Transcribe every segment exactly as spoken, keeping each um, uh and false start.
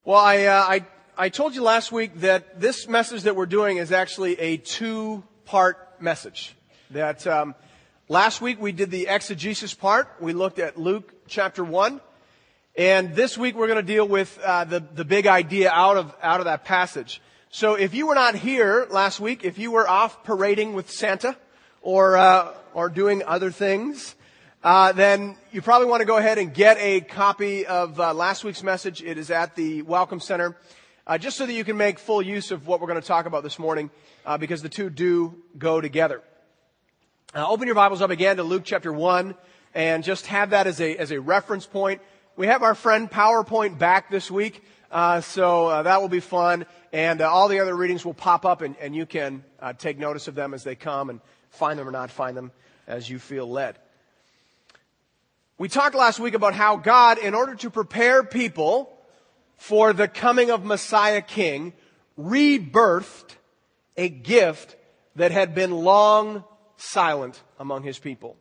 Well, I, uh, I, I told you last week that this message that we're doing is actually a two-part message. That um, last week we did the exegesis part. We looked at Luke chapter one. And this week we're going to deal with uh, the, the big idea out of, out of that passage. So if you were not here last week, if you were off parading with Santa or, uh, or doing other things, Uh, then you probably want to go ahead and get a copy of uh, last week's message. It is at the Welcome Center, uh, just so that you can make full use of what we're going to talk about this morning, uh, because the two do go together. Uh, open your Bibles up again to Luke chapter one, and just have that as a as a reference point. We have our friend PowerPoint back this week, uh, so uh, that will be fun, and uh, all the other readings will pop up, and, and you can uh, take notice of them as they come, and find them or not find them as you feel led. We talked last week about how God, in order to prepare people for the coming of Messiah King, rebirthed a gift that had been long silent among His people.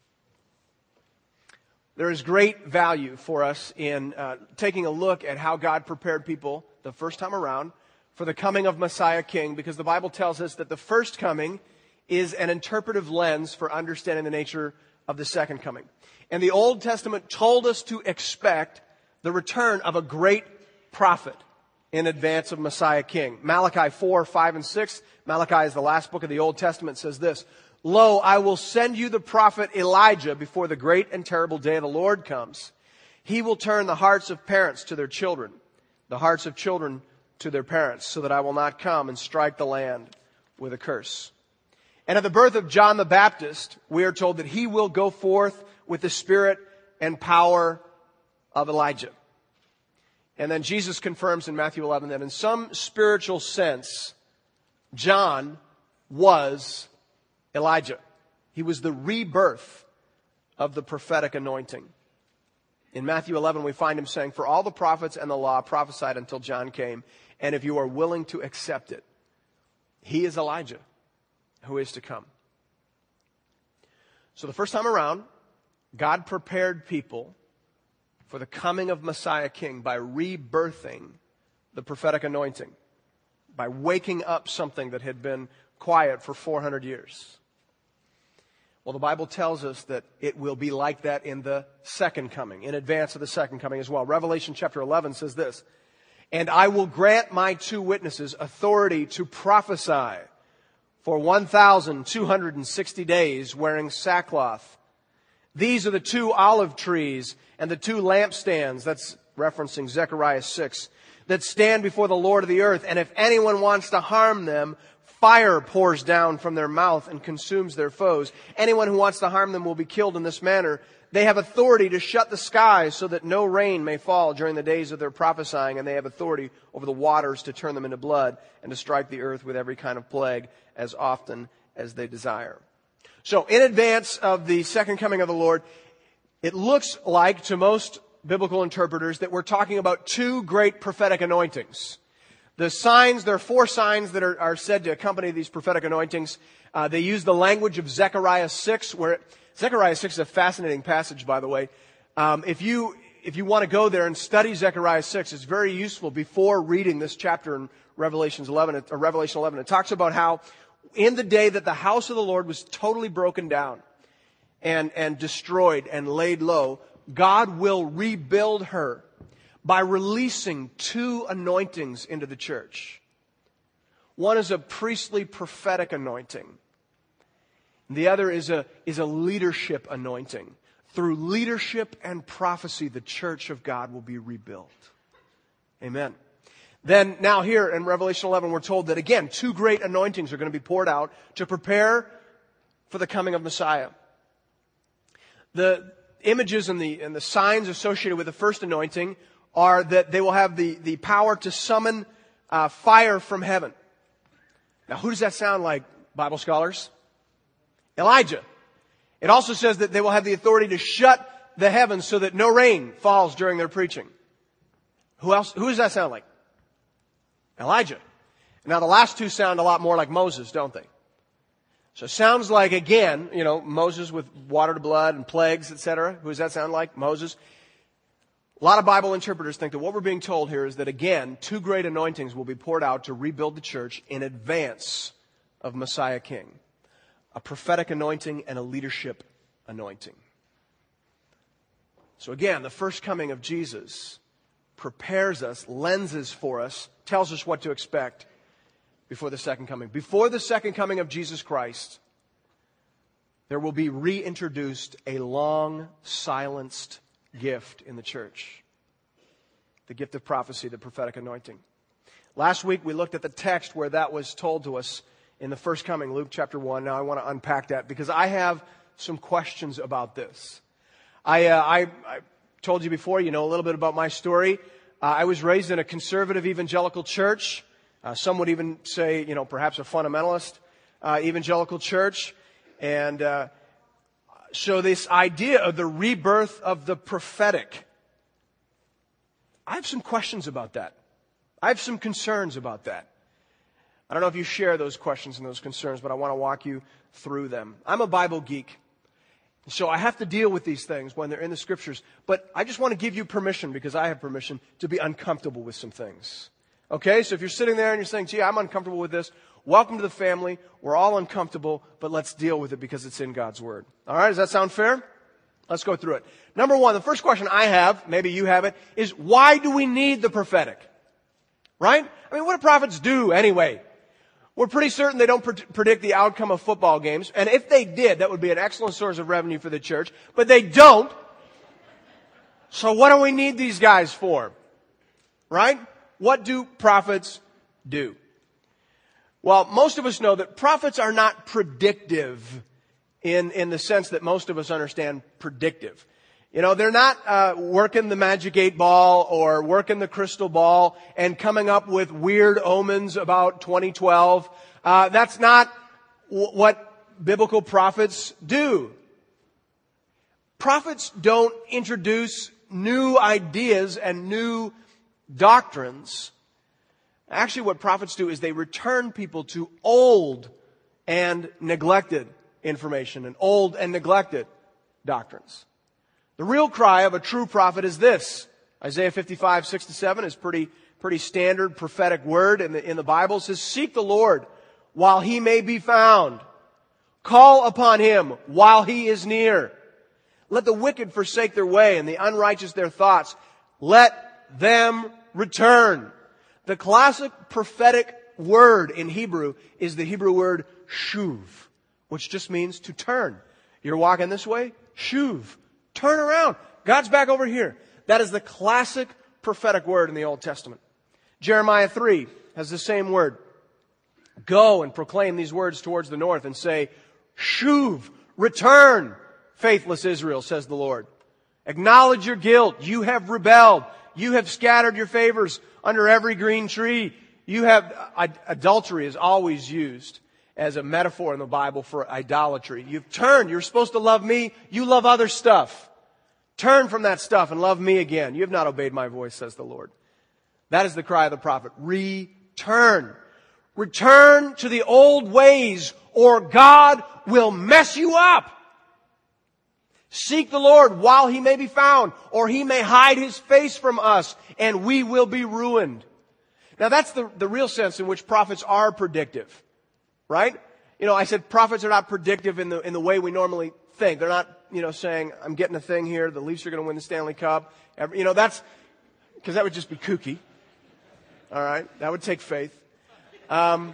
There is great value for us in uh, taking a look at how God prepared people the first time around for the coming of Messiah King, because the Bible tells us that the first coming is an interpretive lens for understanding the nature of the second coming. And the Old Testament told us to expect the return of a great prophet in advance of Messiah King. Malachi four, five, and six, Malachi is the last book of the Old Testament, says this: "Lo, I will send you the prophet Elijah before the great and terrible day of the Lord comes. He will turn the hearts of parents to their children, the hearts of children to their parents, so that I will not come and strike the land with a curse." And at the birth of John the Baptist, we are told that he will go forth with the spirit and power of Elijah. And then Jesus confirms in Matthew eleven that in some spiritual sense, John was Elijah. He was the rebirth of the prophetic anointing. In Matthew eleven, we find him saying, "For all the prophets and the law prophesied until John came, and if you are willing to accept it, he is Elijah who is to come." So the first time around, God prepared people for the coming of Messiah King by rebirthing the prophetic anointing, by waking up something that had been quiet for four hundred years. Well, the Bible tells us that it will be like that in the second coming, in advance of the second coming as well. Revelation chapter eleven says this: "And I will grant my two witnesses authority to prophesy for one thousand two hundred sixty days, wearing sackcloth. These are the two olive trees and the two lampstands," that's referencing Zechariah six, "that stand before the Lord of the earth. And if anyone wants to harm them, fire pours down from their mouth and consumes their foes. Anyone who wants to harm them will be killed in this manner. They have authority to shut the skies so that no rain may fall during the days of their prophesying, and they have authority over the waters to turn them into blood and to strike the earth with every kind of plague as often as they desire." So in advance of the second coming of the Lord, it looks like to most biblical interpreters that we're talking about two great prophetic anointings. The signs, there are four signs that are, are said to accompany these prophetic anointings. Uh, they use the language of Zechariah six, where it, Zechariah six is a fascinating passage, by the way. Um, if you if you want to go there and study Zechariah six, it's very useful before reading this chapter in Revelations eleven, or Revelation eleven. It talks about how in the day that the house of the Lord was totally broken down and, and destroyed and laid low, God will rebuild her by releasing two anointings into the church. One is a priestly prophetic anointing. The other is a, is a leadership anointing. Through leadership and prophecy, the church of God will be rebuilt. Amen. Then now here in Revelation eleven, we're told that again, two great anointings are going to be poured out to prepare for the coming of Messiah. The images and the, and the signs associated with the first anointing are that they will have the, the power to summon uh, fire from heaven. Now, who does that sound like, Bible scholars? Elijah. It also says that they will have the authority to shut the heavens so that no rain falls during their preaching. Who else? Who does that sound like? Elijah. Now, the last two sound a lot more like Moses, don't they? So it sounds like, again, you know, Moses with water to blood and plagues, et cetera. Who does that sound like? Moses. A lot of Bible interpreters think that what we're being told here is that, again, two great anointings will be poured out to rebuild the church in advance of Messiah King. A prophetic anointing and a leadership anointing. So again, the first coming of Jesus prepares us, lenses for us, tells us what to expect before the second coming. Before the second coming of Jesus Christ, there will be reintroduced a long silenced gift in the church. The gift of prophecy, the prophetic anointing. Last week we looked at the text where that was told to us in the first coming, Luke chapter one. Now I want to unpack that because I have some questions about this. I, uh, I, I told you before, you know a little bit about my story. Uh, I was raised in a conservative evangelical church. Uh, some would even say, you know, perhaps a fundamentalist uh, evangelical church. And uh, so this idea of the rebirth of the prophetic, I have some questions about that. I have some concerns about that. I don't know if you share those questions and those concerns, but I want to walk you through them. I'm a Bible geek, so I have to deal with these things when they're in the Scriptures. But I just want to give you permission, because I have permission, to be uncomfortable with some things. Okay, so if you're sitting there and you're saying, gee, I'm uncomfortable with this, welcome to the family. We're all uncomfortable, but let's deal with it because it's in God's Word. All right, does that sound fair? Let's go through it. Number one, the first question I have, maybe you have it, is why do we need the prophetic? Right? I mean, what do prophets do anyway? We're pretty certain they don't pre- predict the outcome of football games. And if they did, that would be an excellent source of revenue for the church. But they don't. So what do we need these guys for? Right? What do prophets do? Well, most of us know that prophets are not predictive in, in the sense that most of us understand predictive. You know, they're not uh, working the magic eight ball or working the crystal ball and coming up with weird omens about twenty twelve. Uh, that's not w- what biblical prophets do. Prophets don't introduce new ideas and new doctrines. Actually, what prophets do is they return people to old and neglected information and old and neglected doctrines. The real cry of a true prophet is this. Isaiah fifty-five, six to seven is pretty, pretty standard prophetic word in the, in the Bible. It says, seek the Lord while He may be found. Call upon Him while He is near. Let the wicked forsake their way and the unrighteous their thoughts. Let them return. The classic prophetic word in Hebrew is the Hebrew word shuv, which just means to turn. You're walking this way? Shuv. Turn around. God's back over here. That is the classic prophetic word in the Old Testament. Jeremiah three has the same word. Go and proclaim these words towards the north and say, Shuv, return, faithless Israel, says the Lord. Acknowledge your guilt. You have rebelled. You have scattered your favors under every green tree. You have, adultery is always used as a metaphor in the Bible for idolatry. You've turned. You're supposed to love me. You love other stuff. Turn from that stuff and love me again. You have not obeyed my voice, says the Lord. That is the cry of the prophet. Return. Return to the old ways, or God will mess you up. Seek the Lord while He may be found, or He may hide His face from us, and we will be ruined. Now that's the, the real sense in which prophets are predictive. Right? You know, I said prophets are not predictive in the in the way we normally think. They're not, you know, saying, I'm getting a thing here, the Leafs are going to win the Stanley Cup. You know, that's, because that would just be kooky. All right? That would take faith. Um,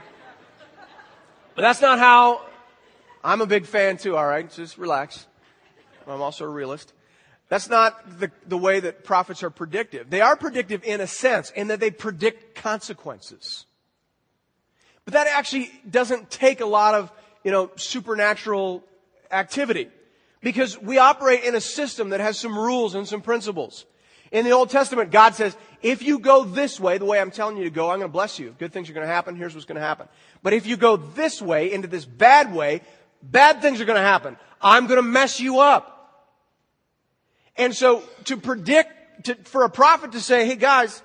but that's not how, I'm a big fan too, all right? Just relax. I'm also a realist. That's not the, the way that prophets are predictive. They are predictive in a sense, in that they predict consequences. But that actually doesn't take a lot of, you know, supernatural activity. Because we operate in a system that has some rules and some principles. In the Old Testament, God says, if you go this way, the way I'm telling you to go, I'm going to bless you. Good things are going to happen. Here's what's going to happen. But if you go this way, into this bad way, bad things are going to happen. I'm going to mess you up. And so to predict, to, for a prophet to say, hey guys,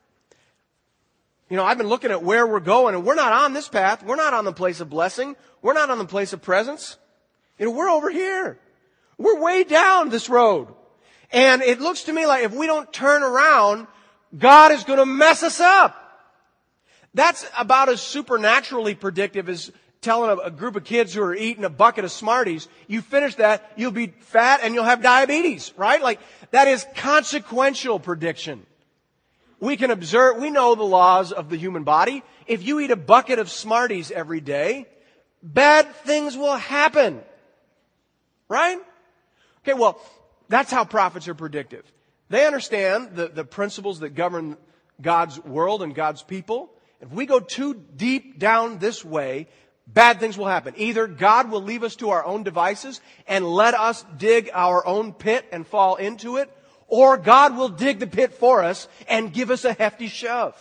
you know, I've been looking at where we're going, and we're not on this path. We're not on the place of blessing. We're not on the place of presence. You know, we're over here. We're way down this road. And it looks to me like if we don't turn around, God is going to mess us up. That's about as supernaturally predictive as telling a, a group of kids who are eating a bucket of Smarties, you finish that, you'll be fat and you'll have diabetes, right? Like, that is consequential prediction. We can observe, we know the laws of the human body. If you eat a bucket of Smarties every day, bad things will happen. Right? Okay, well, that's how prophets are predictive. They understand the, the principles that govern God's world and God's people. If we go too deep down this way, bad things will happen. Either God will leave us to our own devices and let us dig our own pit and fall into it, or God will dig the pit for us and give us a hefty shove.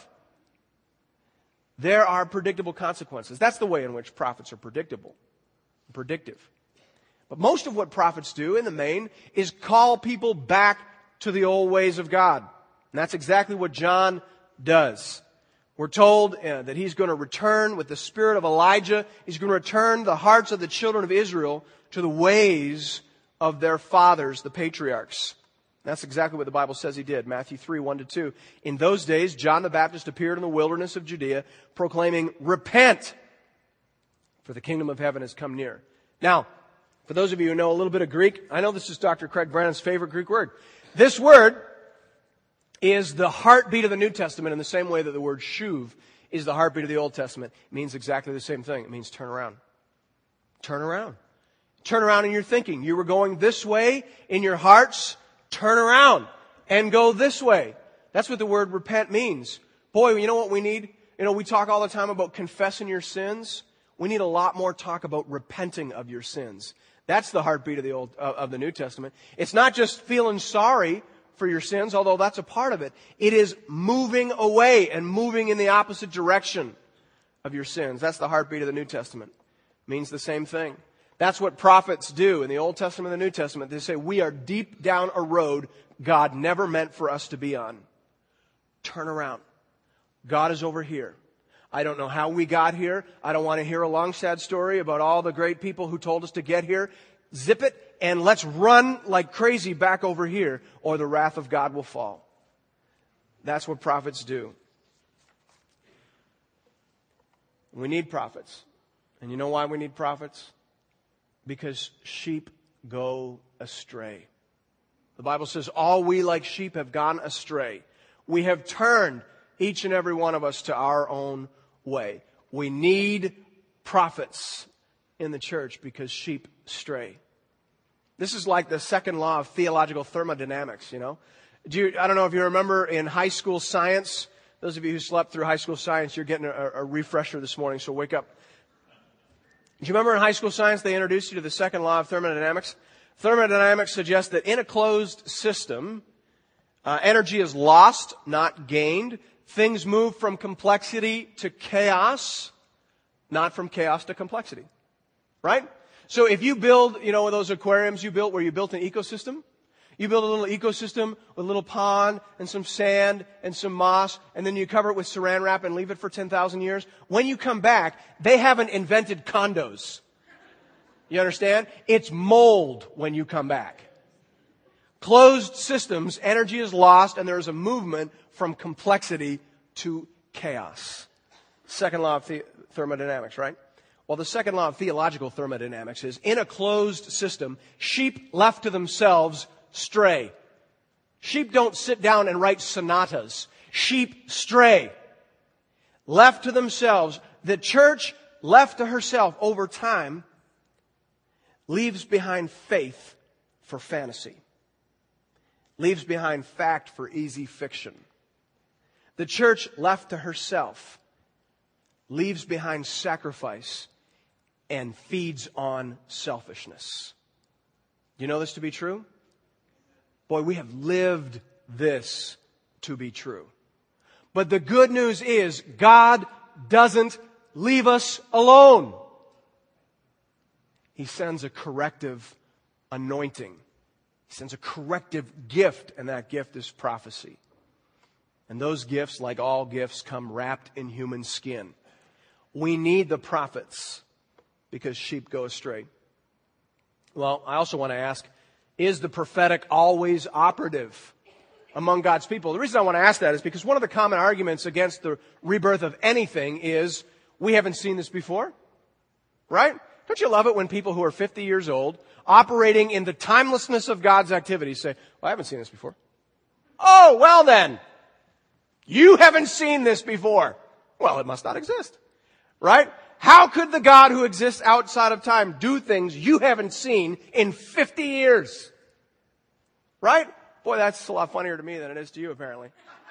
There are predictable consequences. That's the way in which prophets are predictable, predictive. But most of what prophets do in the main is call people back to the old ways of God. And that's exactly what John does. We're told uh, that he's going to return with the spirit of Elijah. He's going to return the hearts of the children of Israel to the ways of their fathers, the patriarchs. That's exactly what the Bible says he did. Matthew three, one to two. In those days, John the Baptist appeared in the wilderness of Judea, proclaiming, "Repent, for the kingdom of heaven has come near." Now, for those of you who know a little bit of Greek, I know this is Doctor Craig Brennan's favorite Greek word. This word is the heartbeat of the New Testament in the same way that the word shuv is the heartbeat of the Old Testament. It means exactly the same thing. It means turn around. Turn around. Turn around in your thinking. You were going this way in your hearts. Turn around and go this way. That's what the word repent means. Boy, you know what we need? You know, we talk all the time about confessing your sins. We need a lot more talk about repenting of your sins. That's the heartbeat of the Old uh, of the New Testament. It's not just feeling sorry for your sins, although that's a part of it. It is moving away and moving in the opposite direction of your sins. That's the heartbeat of the New Testament. It means the same thing. That's what prophets do in the Old Testament and the New Testament. They say, we are deep down a road God never meant for us to be on. Turn around. God is over here. I don't know how we got here. I don't want to hear a long, sad story about all the great people who told us to get here. Zip it and let's run like crazy back over here, or the wrath of God will fall. That's what prophets do. We need prophets. And you know why we need prophets? Because sheep go astray. The Bible says, all we like sheep have gone astray. We have turned, each and every one of us, to our own way. We need prophets in the church because sheep stray. This is like the second law of theological thermodynamics, you know. Do you, I don't know if you remember in high school science, those of you who slept through high school science, you're getting a, a refresher this morning, so wake up. Do you remember in high school science they introduced you to the second law of thermodynamics? Thermodynamics suggests that in a closed system, uh, energy is lost, not gained. Things move from complexity to chaos, not from chaos to complexity. Right? So if you build, you know, those aquariums you built where you built an ecosystem, you build a little ecosystem with a little pond and some sand and some moss, and then you cover it with saran wrap and leave it for ten thousand years. When you come back, they haven't invented condos. You understand? It's mold when you come back. Closed systems, energy is lost, and there is a movement from complexity to chaos. Second law of the- thermodynamics, right? Well, the second law of theological thermodynamics is, in a closed system, sheep left to themselves stray. Sheep don't sit down and write sonatas. Sheep stray. Left to themselves. The church, left to herself over time, leaves behind faith for fantasy. Leaves behind fact for easy fiction. The church, left to herself, leaves behind sacrifice and feeds on selfishness. Do you know this to be true? Boy, we have lived this to be true. But the good news is God doesn't leave us alone. He sends a corrective anointing. He sends a corrective gift, and that gift is prophecy. And those gifts, like all gifts, come wrapped in human skin. We need the prophets because sheep go astray. Well, I also want to ask, Is the prophetic always operative among God's people? The reason I want to ask that is because one of the common arguments against the rebirth of anything is we haven't seen this before, right? Don't you love it when people who are fifty years old, operating in the timelessness of God's activities, say, well, I haven't seen this before. Oh, well then, you haven't seen this before. Well, it must not exist, right? How could the God who exists outside of time do things you haven't seen in fifty years? Right? Boy, that's a lot funnier to me than it is to you, apparently.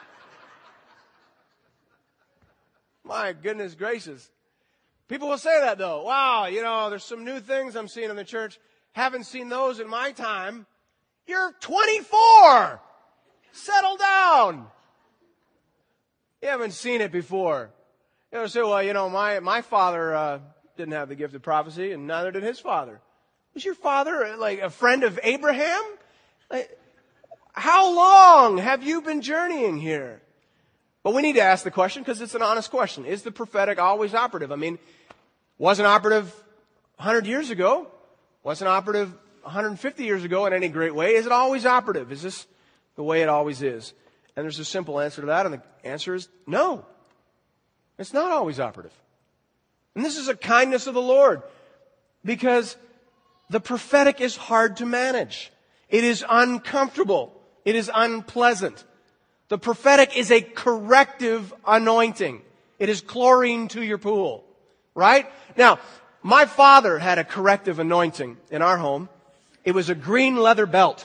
My goodness gracious. People will say that, though. Wow, you know, there's some new things I'm seeing in the church. Haven't seen those in my time. You're twenty-four. Settle down. You haven't seen it before. You know, say, well, you know, my, my father uh, didn't have the gift of prophecy, and neither did his father. Was your father like a friend of Abraham? Like, how long have you been journeying here? But we need to ask the question because it's an honest question. Is the prophetic always operative? I mean, wasn't operative one hundred years ago. Wasn't operative one hundred fifty years ago in any great way. Is it always operative? Is this the way it always is? And there's a simple answer to that, and the answer is no. It's not always operative. And this is a kindness of the Lord because the prophetic is hard to manage. It is uncomfortable. It is unpleasant. The prophetic is a corrective anointing. It is chlorine to your pool, right? Now, my father had a corrective anointing in our home. It was a green leather belt.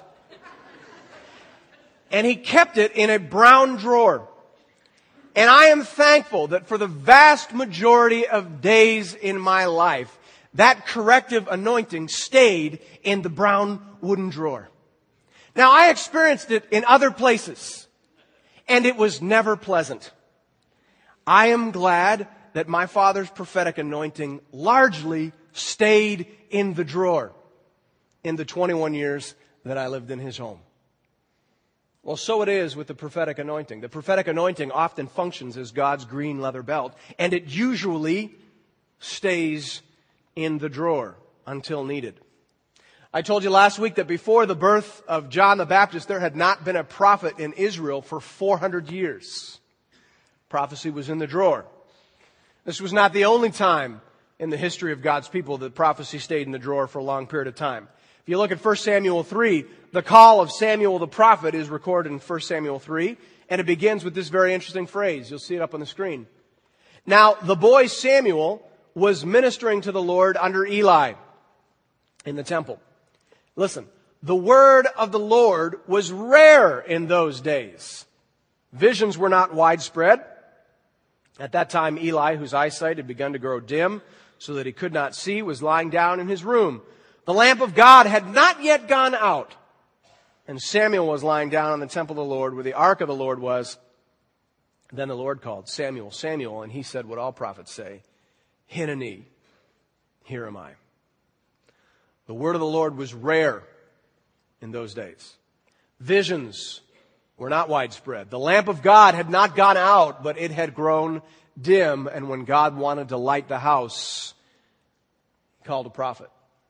And he kept it in a brown drawer. And I am thankful that for the vast majority of days in my life, that corrective anointing stayed in the brown wooden drawer. Now, I experienced it in other places, and it was never pleasant. I am glad that my father's prophetic anointing largely stayed in the drawer in the twenty-one years that I lived in his home. Well, so it is with the prophetic anointing. The prophetic anointing often functions as God's green leather belt, and it usually stays in the drawer until needed. I told you last week that before the birth of John the Baptist, there had not been a prophet in Israel for four hundred years. Prophecy was in the drawer. This was not the only time in the history of God's people that prophecy stayed in the drawer for a long period of time. If you look at First Samuel three, the call of Samuel the prophet is recorded in First Samuel three, and it begins with this very interesting phrase. You'll see it up on the screen. Now, the boy Samuel was ministering to the Lord under Eli in the temple. Listen, the word of the Lord was rare in those days. Visions were not widespread. At that time, Eli, whose eyesight had begun to grow dim so that he could not see, was lying down in his room. The lamp of God had not yet gone out, and Samuel was lying down in the temple of the Lord where the ark of the Lord was. Then the Lord called, Samuel, Samuel, and he said what all prophets say, Hineni, here am I. The word of the Lord was rare in those days. Visions were not widespread. The lamp of God had not gone out, but it had grown dim, and when God wanted to light the house, he called a prophet.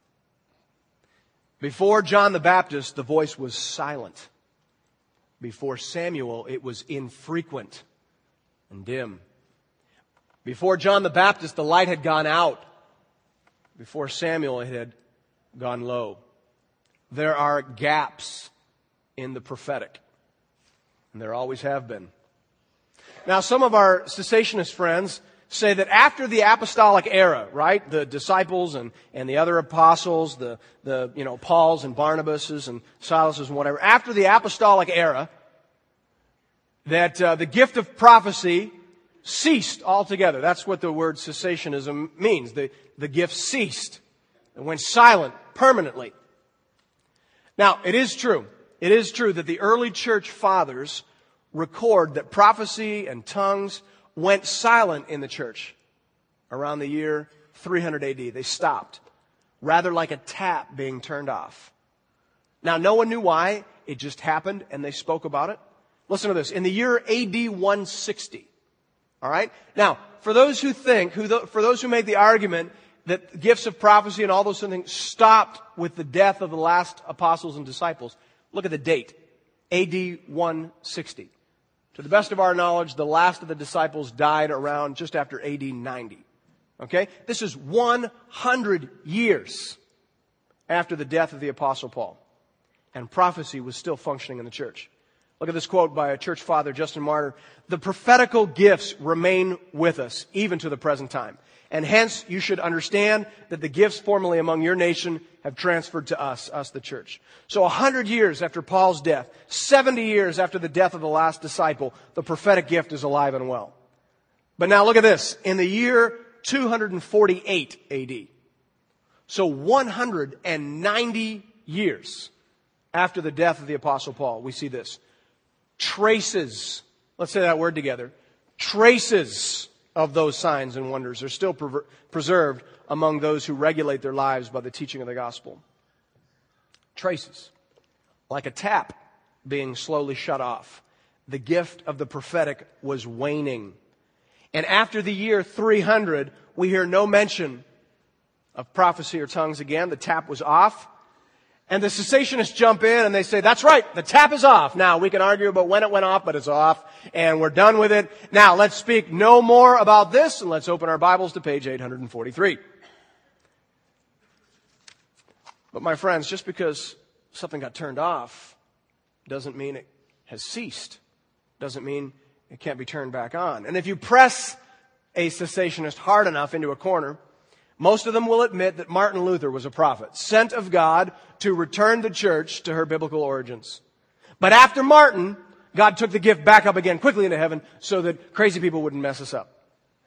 Before John the Baptist, the voice was silent. Before Samuel, it was infrequent and dim. Before John the Baptist, the light had gone out. Before Samuel, it had gone low. There are gaps in the prophetic, and there always have been. Now, some of our cessationist friends say that after the apostolic era, right, the disciples and, and the other apostles, the, the, you know, Pauls and Barnabases and Silases and whatever, after the apostolic era, that uh, the gift of prophecy ceased altogether. That's what the word cessationism means. The, the gift ceased and went silent permanently. Now, it is true. It is true that the early church fathers record that prophecy and tongues went silent in the church around the year three hundred A D. They stopped, rather like a tap being turned off. Now, no one knew why. It just happened, and they spoke about it. Listen to this. In the year A D one sixty, all right? Now, for those who think, who for those who make the argument that gifts of prophecy and all those things stopped with the death of the last apostles and disciples. Look at the date, A D one sixty. To the best of our knowledge, the last of the disciples died around just after A D ninety. Okay? This is one hundred years after the death of the Apostle Paul. And prophecy was still functioning in the church. Look at this quote by a church father, Justin Martyr. The prophetical gifts remain with us, even to the present time. And hence, you should understand that the gifts formerly among your nation have transferred to us, us the church. So a hundred years after Paul's death, seventy years after the death of the last disciple, the prophetic gift is alive and well. But now look at this. In the year two forty-eight A D, so one hundred ninety years after the death of the Apostle Paul, we see this. Traces, let's say that word together, traces of those signs and wonders are still pre- preserved among those who regulate their lives by the teaching of the gospel. Traces. Like a tap being slowly shut off. The gift of the prophetic was waning. And after the year three hundred, we hear no mention of prophecy or tongues again. The tap was off. And the cessationists jump in and they say, that's right, the tap is off. Now, we can argue about when it went off, but it's off, and we're done with it. Now, let's speak no more about this, and let's open our Bibles to page eight forty-three. But my friends, just because something got turned off doesn't mean it has ceased. Doesn't mean it can't be turned back on. And if you press a cessationist hard enough into a corner, most of them will admit that Martin Luther was a prophet, sent of God to return the church to her biblical origins. But after Martin, God took the gift back up again quickly into heaven so that crazy people wouldn't mess us up.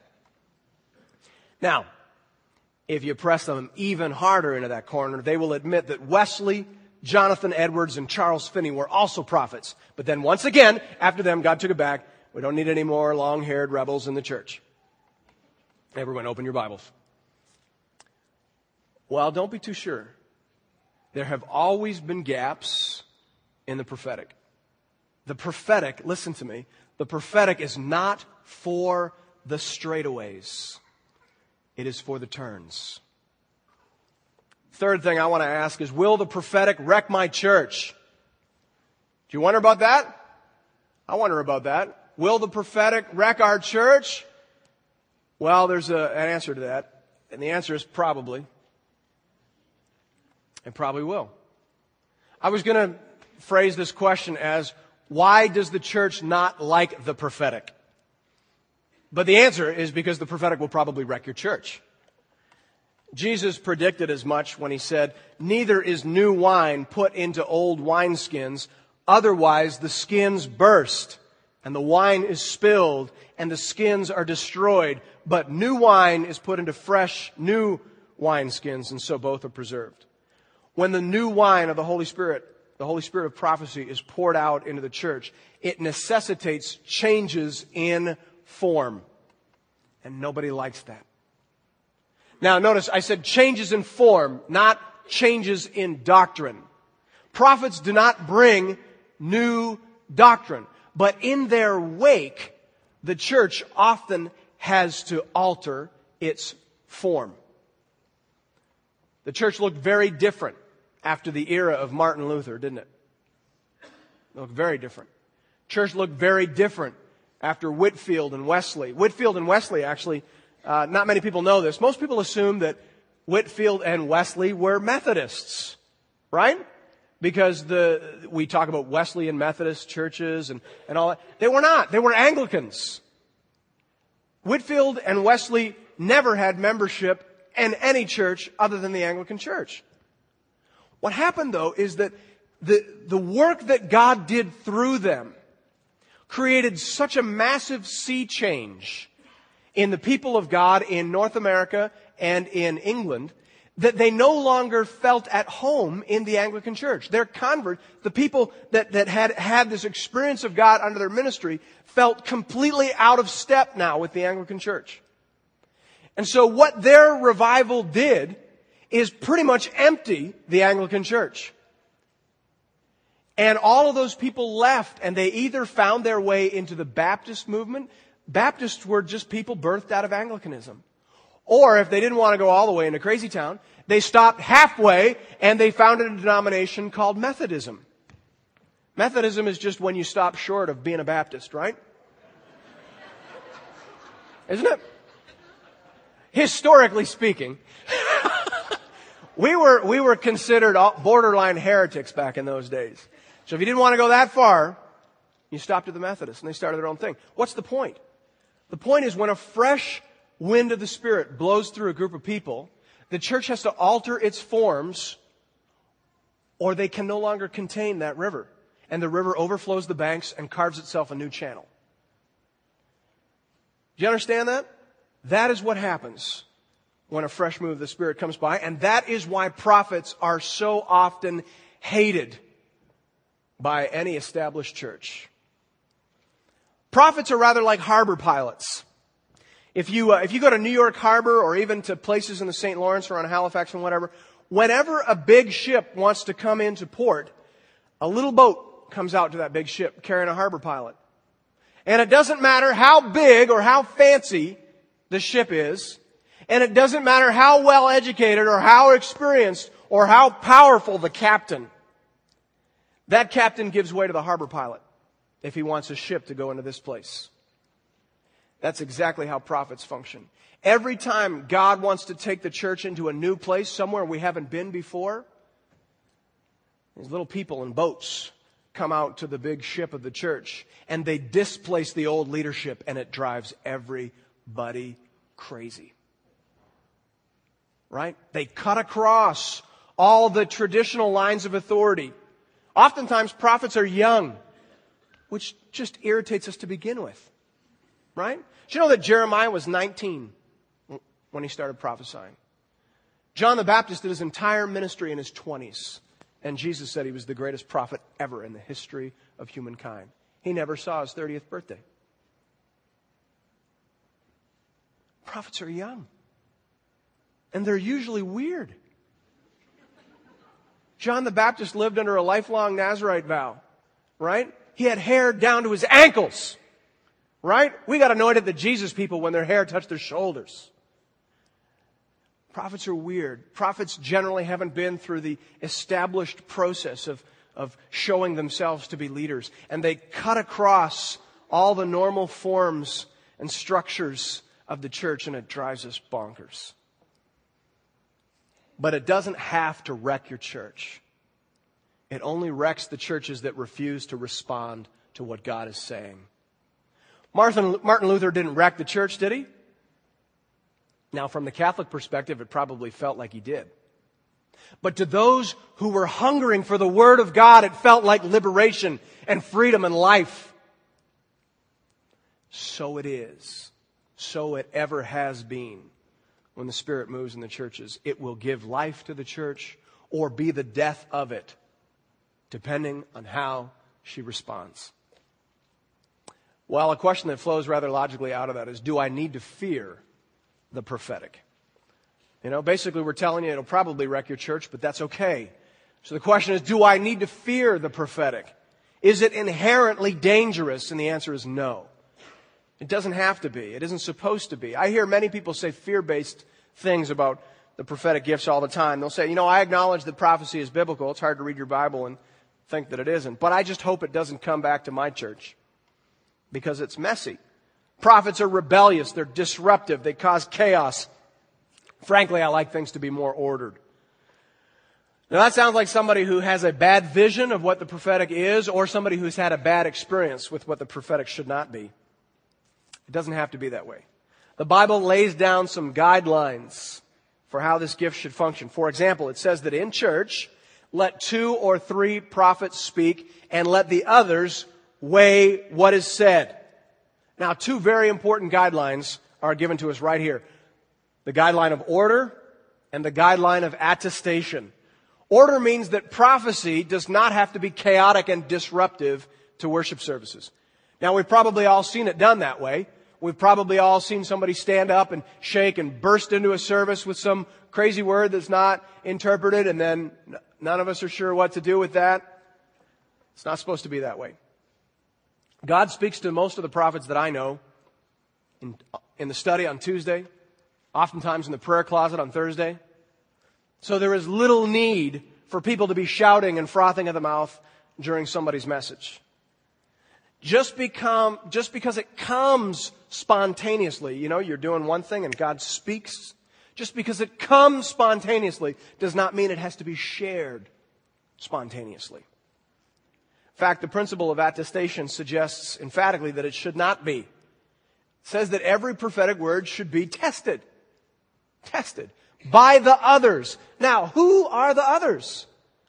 Now, if you press them even harder into that corner, they will admit that Wesley, Jonathan Edwards, and Charles Finney were also prophets. But then once again, after them, God took it back. We don't need any more long-haired rebels in the church. Everyone, open your Bibles. Well, don't be too sure. There have always been gaps in the prophetic. The prophetic, listen to me, the prophetic is not for the straightaways. It is for the turns. Third thing I want to ask is, will the prophetic wreck my church? Do you wonder about that? I wonder about that. Will the prophetic wreck our church? Well, there's a, an answer to that. And the answer is probably. It probably will. I was going to phrase this question as, why does the church not like the prophetic? But the answer is because the prophetic will probably wreck your church. Jesus predicted as much when he said, neither is new wine put into old wineskins, otherwise the skins burst, and the wine is spilled, and the skins are destroyed. But new wine is put into fresh, new wineskins, and so both are preserved. When the new wine of the Holy Spirit, the Holy Spirit of prophecy, is poured out into the church, it necessitates changes in form. And nobody likes that. Now, notice I said changes in form, not changes in doctrine. Prophets do not bring new doctrine. But in their wake, the church often has to alter its form. The church looked very different after the era of Martin Luther, didn't it? It looked very different. Church looked very different after Whitefield and Wesley. Whitefield and Wesley, actually, uh, not many people know this. Most people assume that Whitefield and Wesley were Methodists, right? Because the we talk about Wesleyan Methodist churches and, and all that. They were not. They were Anglicans. Whitefield and Wesley never had membership in any church other than the Anglican Church. What happened, though, is that the, the work that God did through them created such a massive sea change in the people of God in North America and in England that they no longer felt at home in the Anglican Church. Their converts, the people that, that had had this experience of God under their ministry, felt completely out of step now with the Anglican Church. And so what their revival did is pretty much empty the Anglican Church. And all of those people left, and they either found their way into the Baptist movement. Baptists were just people birthed out of Anglicanism. Or if they didn't want to go all the way into Crazy Town, they stopped halfway and they founded a denomination called Methodism. Methodism is just when you stop short of being a Baptist, right? Isn't it? Historically speaking, we were we were considered borderline heretics back in those days. So if you didn't want to go that far, you stopped at the Methodists and they started their own thing. What's the point? The point is when a fresh wind of the Spirit blows through a group of people, the church has to alter its forms or they can no longer contain that river. And the river overflows the banks and carves itself a new channel. Do you understand that? That is what happens when a fresh move of the Spirit comes by. And that is why prophets are so often hated by any established church. Prophets are rather like harbor pilots. If you, uh, if you go to New York Harbor or even to places in the Saint Lawrence or on Halifax and whatever, whenever a big ship wants to come into port, a little boat comes out to that big ship carrying a harbor pilot. And it doesn't matter how big or how fancy the ship is, and it doesn't matter how well educated or how experienced or how powerful the captain. That captain gives way to the harbor pilot if he wants a ship to go into this place. That's exactly how prophets function. Every time God wants to take the church into a new place, somewhere we haven't been before, these little people in boats come out to the big ship of the church and they displace the old leadership and it drives everybody crazy. Right? They cut across all the traditional lines of authority. Oftentimes prophets are young, which just irritates us to begin with. Right? Did you know that Jeremiah was nineteen when he started prophesying? John the Baptist did his entire ministry in his twenties. And Jesus said he was the greatest prophet ever in the history of humankind. He never saw his thirtieth birthday. Prophets are young. And they're usually weird. John the Baptist lived under a lifelong Nazirite vow. Right? He had hair down to his ankles. Right? We got anointed the Jesus people when their hair touched their shoulders. Prophets are weird. Prophets generally haven't been through the established process of, of showing themselves to be leaders. And they cut across all the normal forms and structures of the church, and it drives us bonkers. But it doesn't have to wreck your church. It only wrecks the churches that refuse to respond to what God is saying. Martin, Martin Luther didn't wreck the church, did he? Now, from the Catholic perspective, it probably felt like he did. But to those who were hungering for the Word of God, it felt like liberation and freedom and life. So it is. So it ever has been. When the Spirit moves in the churches, it will give life to the church or be the death of it, depending on how she responds. Well, a question that flows rather logically out of that is, do I need to fear the prophetic? You know, basically we're telling you it'll probably wreck your church, but that's okay. So the question is, do I need to fear the prophetic? Is it inherently dangerous? And the answer is no. It doesn't have to be. It isn't supposed to be. I hear many people say fear-based things about the prophetic gifts all the time. They'll say, you know, I acknowledge that prophecy is biblical. It's hard to read your Bible and think that it isn't. But I just hope it doesn't come back to my church because it's messy. Prophets are rebellious. They're disruptive. They cause chaos. Frankly, I like things to be more ordered. Now that sounds like somebody who has a bad vision of what the prophetic is, or somebody who's had a bad experience with what the prophetic should not be. It doesn't have to be that way. The Bible lays down some guidelines for how this gift should function. For example, it says that in church, let two or three prophets speak and let the others weigh what is said. Now, two very important guidelines are given to us right here. The guideline of order and the guideline of attestation. Order means that prophecy does not have to be chaotic and disruptive to worship services. Now, we've probably all seen it done that way. We've probably all seen somebody stand up and shake and burst into a service with some crazy word that's not interpreted, and then none of us are sure what to do with that. It's not supposed to be that way. God speaks to most of the prophets that I know in, in the study on Tuesday, oftentimes in the prayer closet on Thursday. So there is little need for people to be shouting and frothing at the mouth during somebody's message. Just become, just because it comes spontaneously, you know, you're doing one thing and God speaks. Just because it comes spontaneously does not mean it has to be shared spontaneously. In fact, the principle of attestation suggests emphatically that it should not be. It says that every prophetic word should be tested. Tested. By the others. Now, who are the others?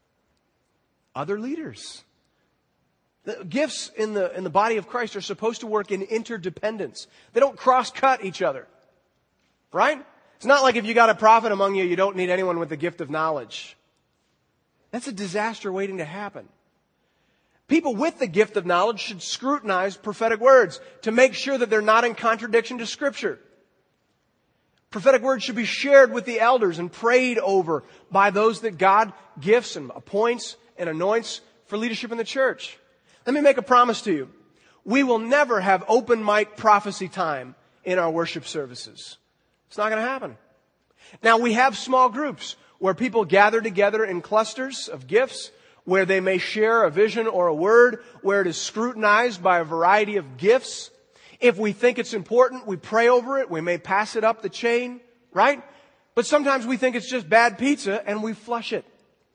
Other leaders. The gifts in the, in the body of Christ are supposed to work in interdependence. They don't cross-cut each other. Right? It's not like if you got a prophet among you, you don't need anyone with the gift of knowledge. That's a disaster waiting to happen. People with the gift of knowledge should scrutinize prophetic words to make sure that they're not in contradiction to Scripture. Prophetic words should be shared with the elders and prayed over by those that God gifts and appoints and anoints for leadership in the church. Let me make a promise to you. We will never have open mic prophecy time in our worship services. It's not going to happen. Now, we have small groups where people gather together in clusters of gifts, where they may share a vision or a word, where it is scrutinized by a variety of gifts. If we think it's important, we pray over it. We may pass it up the chain, right? But sometimes we think it's just bad pizza and we flush it.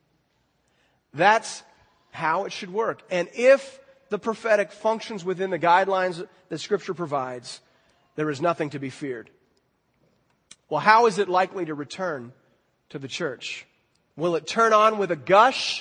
That's how it should work. And if the prophetic functions within the guidelines that Scripture provides, there is nothing to be feared. Well, how is it likely to return to the church? Will it turn on with a gush?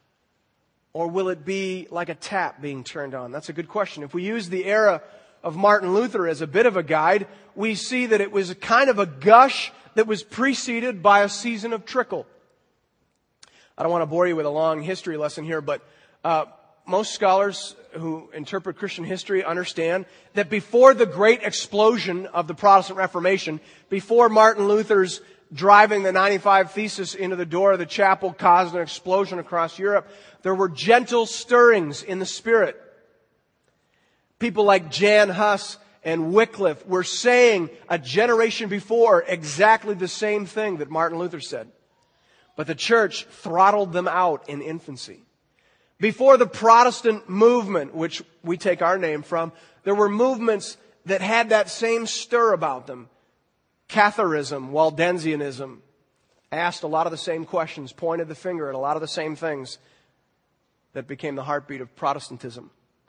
Or will it be like a tap being turned on? That's a good question. If we use the era of Martin Luther as a bit of a guide, we see that it was a kind of a gush that was preceded by a season of trickle. I don't want to bore you with a long history lesson here, but uh, most scholars who interpret Christian history understand that before the great explosion of the Protestant Reformation, before Martin Luther's driving the ninety-five Thesis into the door of the chapel caused an explosion across Europe, there were gentle stirrings in the Spirit. People like Jan Hus and Wycliffe were saying a generation before exactly the same thing that Martin Luther said. But the church throttled them out in infancy. Before the Protestant movement, which we take our name from, there were movements that had that same stir about them. Catharism, Waldensianism, asked a lot of the same questions, pointed the finger at a lot of the same things that became the heartbeat of Protestantism.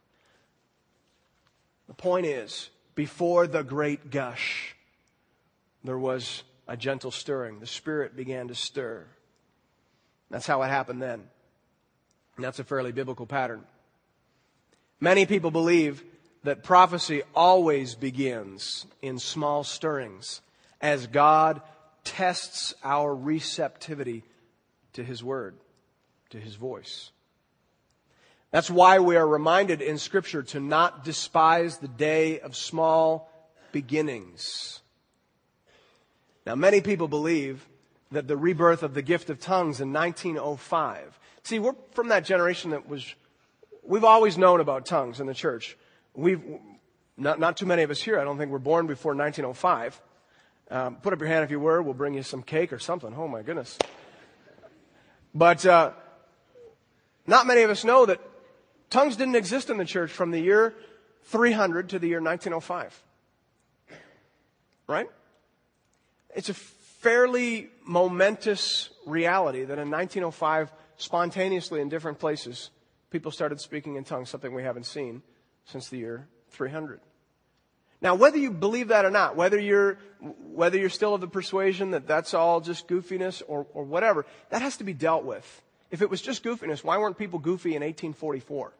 The point is, before the great gush, there was a gentle stirring. The Spirit began to stir. That's how it happened then. And that's a fairly biblical pattern. Many people believe that prophecy always begins in small stirrings as God tests our receptivity to His Word, to His voice. That's why we are reminded in Scripture to not despise the day of small beginnings. Now, many people believe that the rebirth of the gift of tongues in nineteen oh five. See, we're from that generation that was, we've always known about tongues in the church. We've, not, not too many of us here, I don't think, were born before nineteen oh five. Um, put up your hand if you were. We'll bring you some cake or something. Oh, my goodness. But uh, not many of us know that tongues didn't exist in the church from the year three hundred to the year nineteen oh five. Right? It's a fairly momentous reality that in nineteen oh five, spontaneously in different places, people started speaking in tongues, something we haven't seen since the year three hundred. Now, whether you believe that or not, whether you're whether you're still of the persuasion that that's all just goofiness or, or whatever, that has to be dealt with. If it was just goofiness, why weren't people goofy in eighteen forty-four?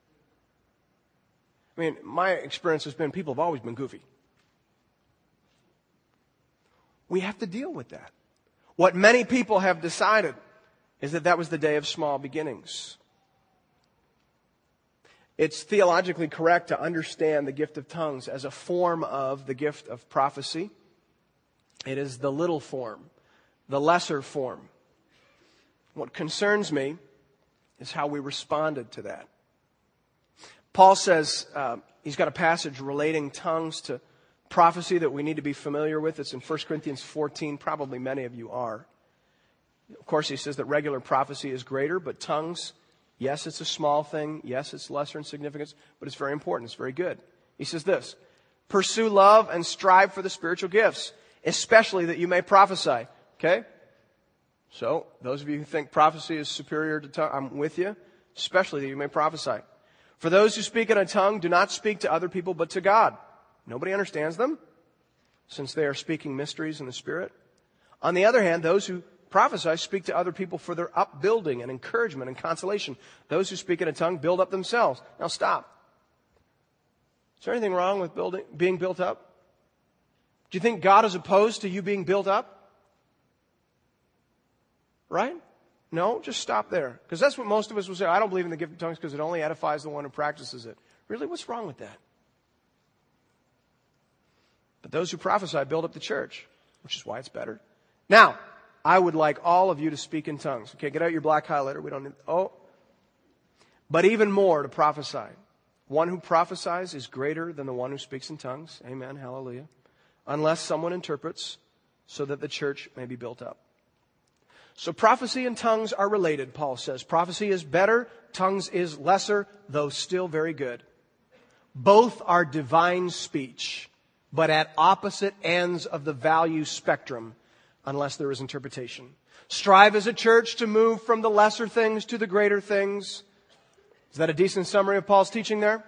I mean, my experience has been people have always been goofy. We have to deal with that. What many people have decided is that that was the day of small beginnings. It's theologically correct to understand the gift of tongues as a form of the gift of prophecy. It is the little form, the lesser form. What concerns me is how we responded to that. Paul says, uh, he's got a passage relating tongues to prophecy that we need to be familiar with. It's in First Corinthians fourteen. Probably many of you are. Of course, he says that regular prophecy is greater, but tongues, yes, it's a small thing. Yes, it's lesser in significance, but it's very important. It's very good. He says this, pursue love and strive for the spiritual gifts, especially that you may prophesy. Okay? So, those of you who think prophecy is superior to tongue, I'm with you. Especially that you may prophesy. For those who speak in a tongue do not speak to other people but to God. Nobody understands them, since they are speaking mysteries in the Spirit. On the other hand, those who prophesy speak to other people for their upbuilding and encouragement and consolation. Those who speak in a tongue build up themselves. Now stop. Is there anything wrong with building, being built up? Do you think God is opposed to you being built up? Right? No, just stop there. Because that's what most of us will say. I don't believe in the gift of tongues because it only edifies the one who practices it. Really, what's wrong with that? But those who prophesy build up the church, which is why it's better. Now, I would like all of you to speak in tongues. Okay, get out your black highlighter. We don't need, oh. But even more to prophesy. One who prophesies is greater than the one who speaks in tongues. Amen, hallelujah. Unless someone interprets so that the church may be built up. So prophecy and tongues are related, Paul says. Prophecy is better, tongues is lesser, though still very good. Both are divine speech, but at opposite ends of the value spectrum, unless there is interpretation. Strive as a church to move from the lesser things to the greater things. Is that a decent summary of Paul's teaching there?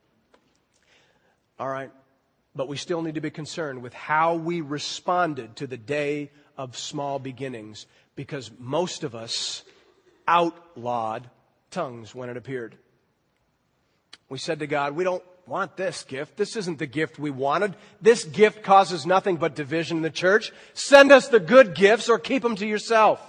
All right. But we still need to be concerned with how we responded to the day of small beginnings, because most of us outlawed tongues when it appeared. We said to God, we don't want this gift. This isn't the gift we wanted. This gift causes nothing but division in the church. Send us the good gifts or keep them to yourself.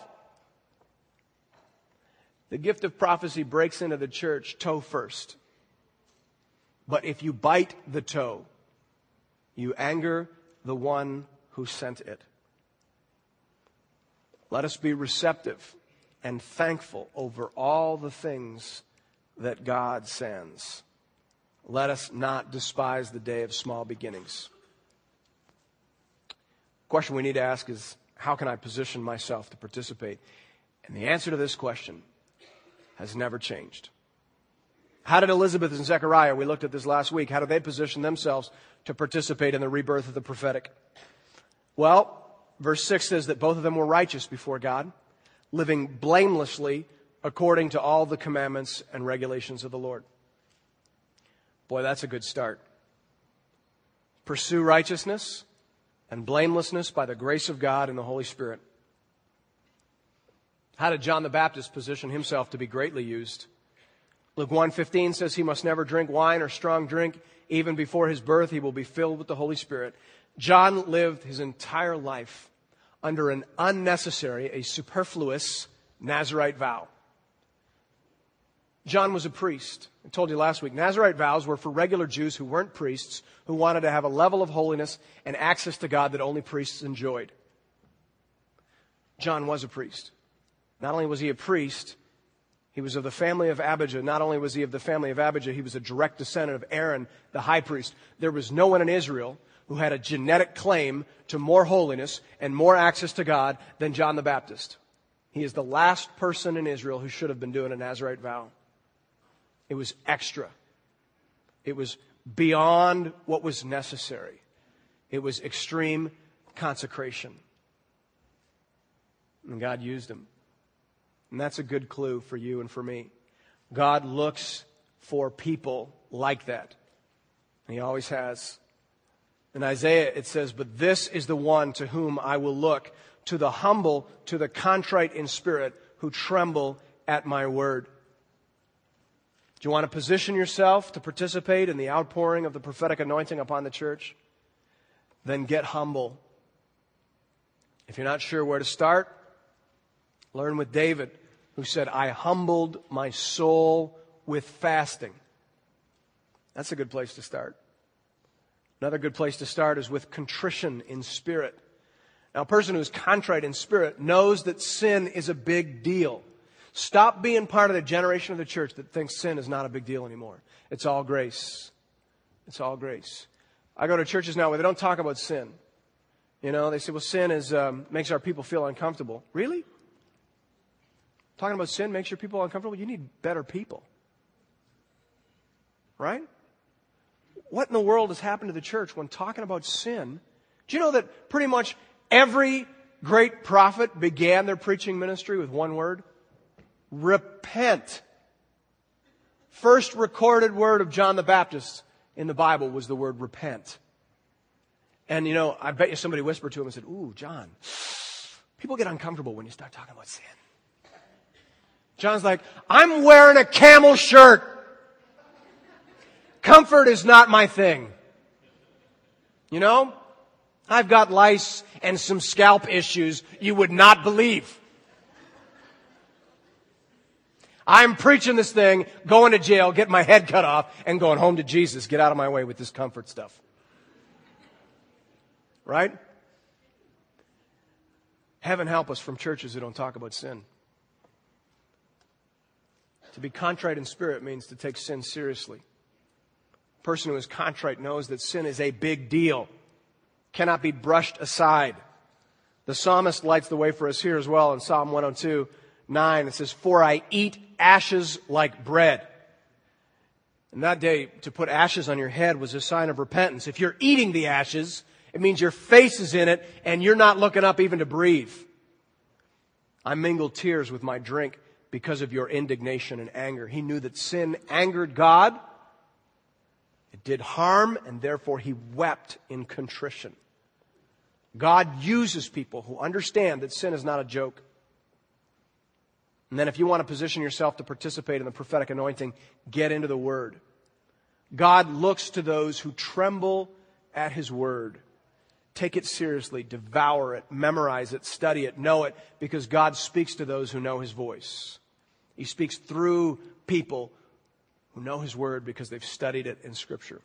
The gift of prophecy breaks into the church toe first. But if you bite the toe, you anger the one who sent it. Let us be receptive and thankful over all the things that God sends. Let us not despise the day of small beginnings. The question we need to ask is, how can I position myself to participate? And the answer to this question has never changed. How did Elizabeth and Zechariah, we looked at this last week, how did they position themselves to participate in the rebirth of the prophetic? Well, verse six says that both of them were righteous before God, living blamelessly according to all the commandments and regulations of the Lord. Boy, that's a good start. Pursue righteousness and blamelessness by the grace of God and the Holy Spirit. How did John the Baptist position himself to be greatly used? Luke one fifteen says he must never drink wine or strong drink. Even before his birth, he will be filled with the Holy Spirit. John lived his entire life under an unnecessary, a superfluous Nazirite vow. John was a priest. I told you last week, Nazirite vows were for regular Jews who weren't priests, who wanted to have a level of holiness and access to God that only priests enjoyed. John was a priest. Not only was he a priest, he was of the family of Abijah. Not only was he of the family of Abijah, he was a direct descendant of Aaron, the high priest. There was no one in Israel who had a genetic claim to more holiness and more access to God than John the Baptist. He is the last person in Israel who should have been doing a Nazirite vow. It was extra. It was beyond what was necessary. It was extreme consecration. And God used him. And that's a good clue for you and for me. God looks for people like that. And he always has. In Isaiah it says, but this is the one to whom I will look, to the humble, to the contrite in spirit, who tremble at my word. Do you want to position yourself to participate in the outpouring of the prophetic anointing upon the church? Then get humble. If you're not sure where to start, learn with David, who said, I humbled my soul with fasting. That's a good place to start. Another good place to start is with contrition in spirit. Now, a person who is contrite in spirit knows that sin is a big deal. Stop being part of the generation of the church that thinks sin is not a big deal anymore. It's all grace. It's all grace. I go to churches now where they don't talk about sin. You know, they say, well, sin is um, makes our people feel uncomfortable. Really? Talking about sin makes your people uncomfortable? You need better people. Right? What in the world has happened to the church when talking about sin? Do you know that pretty much every great prophet began their preaching ministry with one word? Repent. First recorded word of John the Baptist in the Bible was the word repent. And, you know, I bet you somebody whispered to him and said, ooh, John, people get uncomfortable when you start talking about sin. John's like, I'm wearing a camel shirt. Comfort is not my thing. You know, I've got lice and some scalp issues you would not believe. I'm preaching this thing, going to jail, getting my head cut off, and going home to Jesus. Get out of my way with this comfort stuff. Right? Heaven help us from churches who don't talk about sin. To be contrite in spirit means to take sin seriously. A person who is contrite knows that sin is a big deal. Cannot be brushed aside. The psalmist lights the way for us here as well in Psalm one oh two, nine. It says, for I eat ashes like bread. And that day, to put ashes on your head was a sign of repentance. If you're eating the ashes, it means your face is in it and you're not looking up even to breathe. I mingled tears with my drink because of your indignation and anger. He knew that sin angered God. It did harm, and therefore he wept in contrition. God uses people who understand that sin is not a joke. And then if you want to position yourself to participate in the prophetic anointing, get into the Word. God looks to those who tremble at His Word. Take it seriously, devour it, memorize it, study it, know it, because God speaks to those who know His voice. He speaks through people who know His Word because they've studied it in Scripture.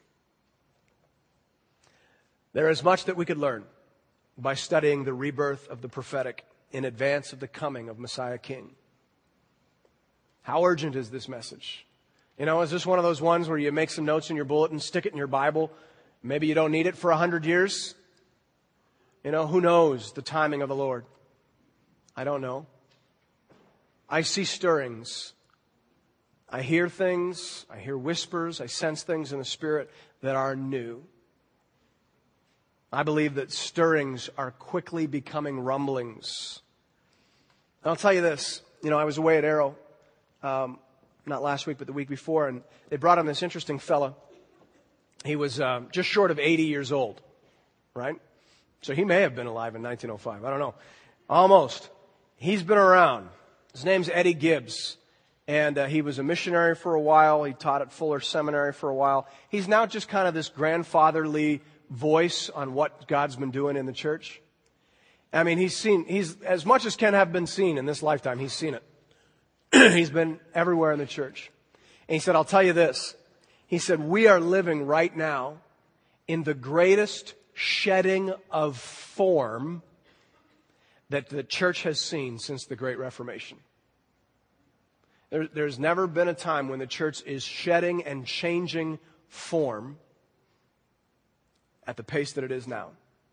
There is much that we could learn by studying the rebirth of the prophetic in advance of the coming of Messiah King. How urgent is this message? You know, is this one of those ones where you make some notes in your bulletin, stick it in your Bible, maybe you don't need it for a hundred years? You know, who knows the timing of the Lord? I don't know. I see stirrings. I hear things, I hear whispers, I sense things in the Spirit that are new. I believe that stirrings are quickly becoming rumblings. I'll tell you this. You know, I was away at Arrow, um, not last week, but the week before, and they brought on this interesting fella. He was um, just short of eighty years old, right? So he may have been alive in nineteen oh five. I don't know. Almost. He's been around. His name's Eddie Gibbs. And uh, he was a missionary for a while. He taught at Fuller Seminary for a while. He's now just kind of this grandfatherly voice on what God's been doing in the church. I mean, he's seen, he's, as much as can have been seen in this lifetime, he's seen it. He's been everywhere in the church. And he said, I'll tell you this. He said, we are living right now in the greatest shedding of form that the church has seen since the Great Reformation. There, there's never been a time when the church is shedding and changing form at the pace that it is now.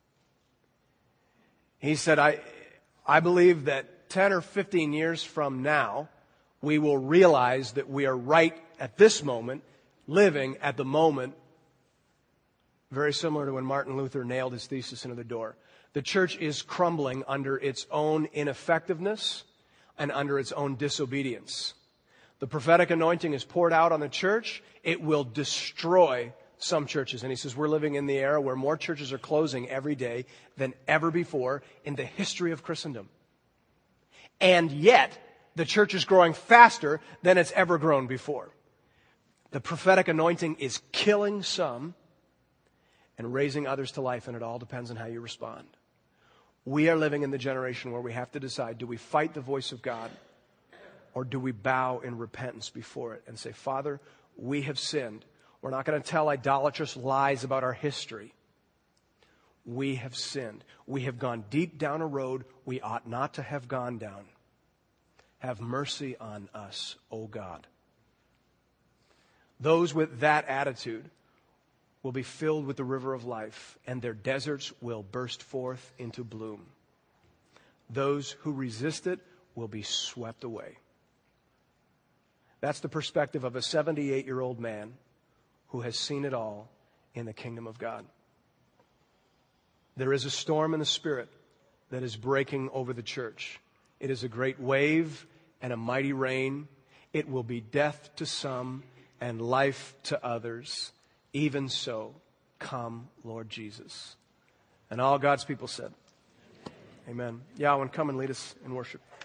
He said, I, I believe that ten or fifteen years from now, we will realize that we are right at this moment, living at the moment, very similar to when Martin Luther nailed his thesis into the door. The church is crumbling under its own ineffectiveness and under its own disobedience. The prophetic anointing is poured out on the church. It will destroy some churches. And he says we're living in the era where more churches are closing every day than ever before in the history of Christendom. And yet, the church is growing faster than it's ever grown before. The prophetic anointing is killing some and raising others to life, and it all depends on how you respond. We are living in the generation where we have to decide, do we fight the voice of God, or do we bow in repentance before it and say, Father, we have sinned. We're not going to tell idolatrous lies about our history. We have sinned. We have gone deep down a road we ought not to have gone down. Have mercy on us, O God. Those with that attitude will be filled with the river of life, and their deserts will burst forth into bloom. Those who resist it will be swept away. That's the perspective of a seventy-eight-year-old man who has seen it all in the kingdom of God. There is a storm in the Spirit that is breaking over the church. It is a great wave and a mighty rain. It will be death to some and life to others. Even so, come, Lord Jesus. And all God's people said, amen. Yahweh, come and lead us in worship.